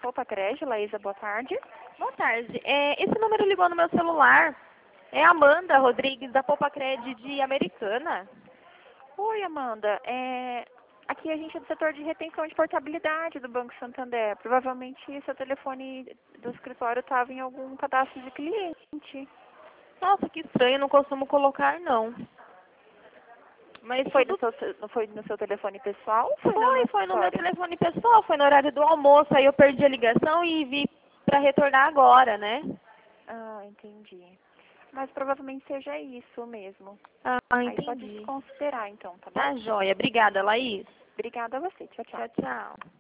Popacred, Laísa, boa tarde. Boa tarde. Esse número ligou no meu celular. É Amanda Rodrigues, da Popacred de Americana. Oi, Amanda. Aqui a gente é do setor de retenção de portabilidade do Banco Santander. Provavelmente seu telefone do escritório estava em algum cadastro de cliente. Nossa, que estranho, não costumo colocar, não. Mas Foi no seu telefone pessoal ou Foi no meu escritório? telefone pessoal, foi no horário do almoço, aí eu perdi a ligação e vi para retornar agora, né? Ah, entendi. Mas provavelmente seja isso mesmo. Ah, Aí pode entendi. considerar então, tá bom? Tá joia. Obrigada, Laís. Obrigada a você. Tchau, tchau. Tchau, tchau.